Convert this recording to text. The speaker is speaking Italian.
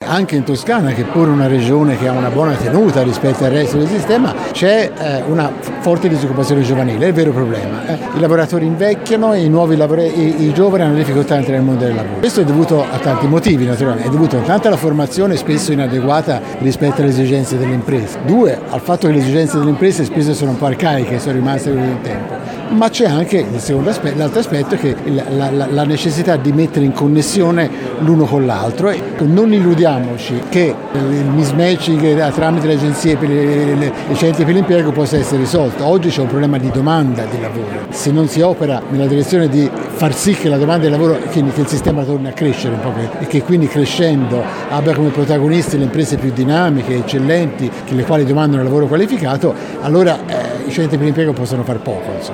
anche in Toscana, che pure una regione che ha una buona tenuta rispetto al resto del sistema, c'è una forte disoccupazione giovanile, è il vero problema. I lavoratori invecchiano e i giovani hanno difficoltà a entrare nel mondo del lavoro. Questo è dovuto a tanti motivi, naturalmente. È dovuto tanto alla formazione spesso inadeguata rispetto alle esigenze delle imprese. 2, al fatto che le esigenze delle imprese spesso sono un po' arcaiche, sono rimaste con il tempo. Ma c'è anche l'altro aspetto, che la necessità di mettere in connessione l'uno con l'altro. E non illudiamoci che il mismatching tramite le agenzie per i centri per l'impiego possa essere risolto. Oggi c'è un problema di domanda di lavoro. Se non si opera nella direzione di far sì che la domanda di lavoro, che il sistema torni a crescere un po', e che quindi crescendo abbia come protagonisti le imprese più dinamiche, eccellenti, le quali domandano lavoro qualificato, allora i centri per l'impiego possono far poco.